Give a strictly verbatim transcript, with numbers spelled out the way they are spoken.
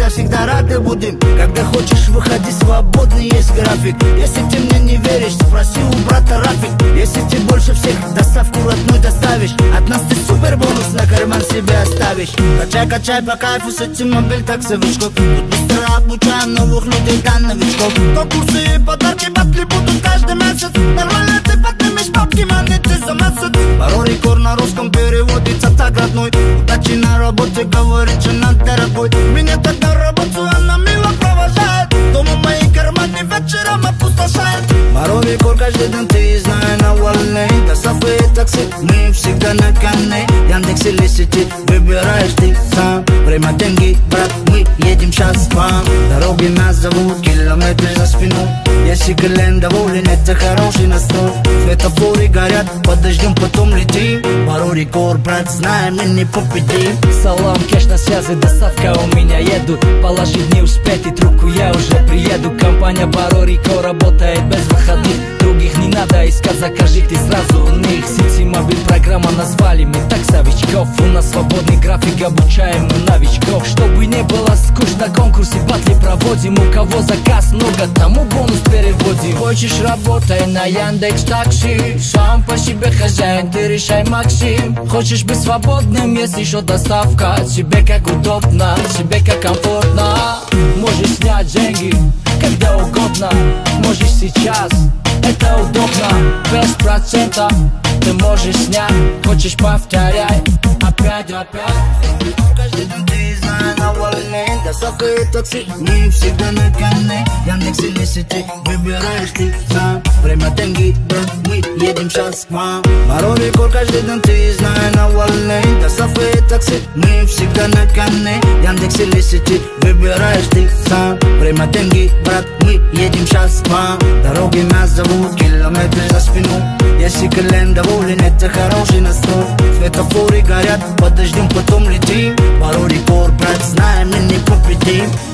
всегда рады будем. Когда хочешь, выходи свободный, есть график. Если ты мне не веришь, спроси у брата Рафик. Если ты больше всех доставку родной доставишь, от нас ты супер бонус на карман себе оставишь. Качай, качай по кайфу с этим мобиль таксовичков. Тут быстро обучаем новых людей до новичков. Конкурсы и подарки, батли будут каждый месяц. Нормально ты поднимешь бабки, монеты за месяц. Пару рекорд на русском переводится так родной. Удачи на работе, говорит жена дорогой. Меня так на работу она мило провожает. Дома мои карманы вечером опустошает. Пару рекорд каждый день, ты знай на волне. Доставка и такси, мы всегда на коне. Яндекс или сети, выбираешь ты сам. Время, деньги, брат, мы едем сейчас к вам. Дороги нас зовут, километры за спиной. Если клиент доволен, это хороший настрой. Светофоры горят, подождем, потом летим. Пару рекорд, брат, знаем, мы не победим. Салам, кэш на связи, доставка у меня едут. Положить не успеть, и трубку я уже приеду. Компания Пару рекорд работает без выходных. Других не надо искать, закажите сразу у них. Сити мобиль программа назвали мы таксовичков. У нас свободный график, обучаем мы новичков. Чтобы не было скучно, конкурсы, батли проводим. У кого заказ много, тому бонус переводим. Хочешь, работай на Яндекс Такси. Сам по себе хозяин, ты решай, Максим. Хочешь быть свободным, есть еще доставка. Тебе как удобно, тебе как комфортно. Можешь снять деньги, когда угодно. Можешь сейчас, это удобно. Без процентов ты можешь снять. Хочешь, повторяй, опять, опять. Каждый день ты знай на волне. Доставка и такси, мы всегда на коне. Яндекс или сети, выбираешь ты сам. Время, деньги, брат, мы едем сейчас к вам. Пару рекорд каждый день, ты знай на волне. Доставка и такси, мы всегда на коне. Яндекс или сети, выбираешь ты сам. Время, деньги, брат, мы едем сейчас к вам. Дороги нас зовут, километры за спиной. Если клиент доволен, это хороший настрой. Светофоры горят, подождем, потом летим. Пару рекорд, брат, знаем, мы не победим.